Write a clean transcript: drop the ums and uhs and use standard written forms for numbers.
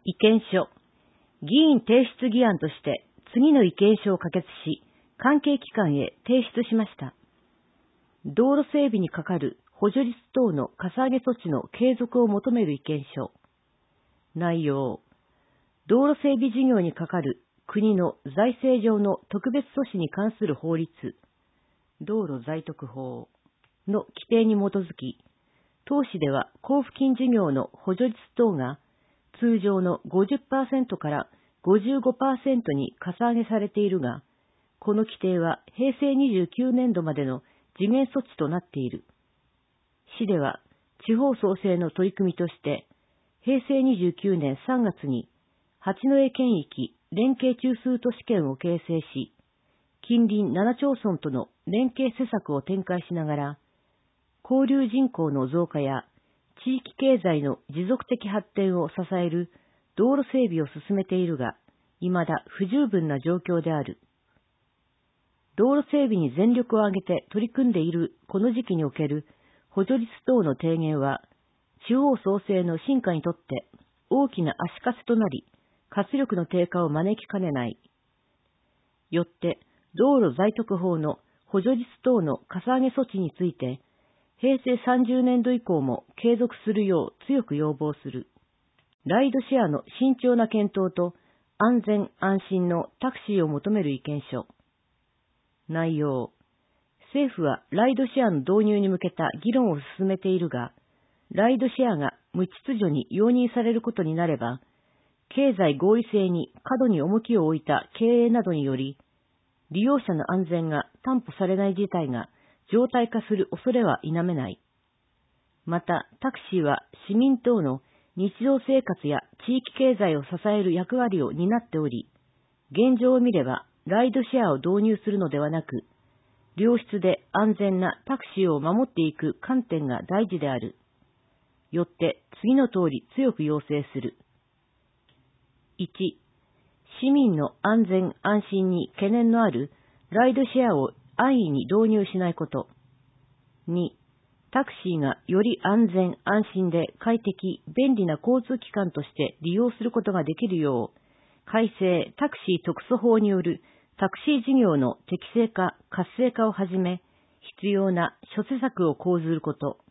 意見書。議員提出議案として次の意見書を可決し、関係機関へ提出しました。道路整備にかかる補助率等のかさ上げ措置の継続を求める意見書。内容。道路整備事業にかかる国の財政上の特別措置に関する法律、道路財徳法の規定に基づき、当市では交付金事業の補助率等が通常の 50% から 55% にかさ上げされているが、この規定は平成29年度までの時限措置となっている。市では地方創生の取り組みとして、平成29年3月に八戸県域連携中枢都市圏を形成し、近隣7町村との連携施策を展開しながら、交流人口の増加や地域経済の持続的発展を支える道路整備を進めているが、未だ不十分な状況である。道路整備に全力を挙げて取り組んでいるこの時期における補助率等の低減は、地方創生の進化にとって大きな足かせとなり、活力の低下を招きかねない。よって、道路財徳法の補助率等のかさ上げ措置について、平成30年度以降も継続するよう強く要望する。ライドシェアの慎重な検討と安全安心のタクシーを求める意見書。内容。政府はライドシェアの導入に向けた議論を進めているが、ライドシェアが無秩序に容認されることになれば、経済合理性に過度に重きを置いた経営などにより、利用者の安全が担保されない事態が常態化する恐れは否めない。また、タクシーは市民等の日常生活や地域経済を支える役割を担っており、現状を見ればライドシェアを導入するのではなく、良質で安全なタクシーを守っていく観点が大事である。よって次の通り強く要請する。1、市民の安全安心に懸念のあるライドシェアを安易に導入しないこと。2、タクシーがより安全安心で快適、便利な交通機関として利用することができるよう、改正タクシー特措法によるタクシー事業の適正化、活性化をはじめ、必要な諸施策を講ずること。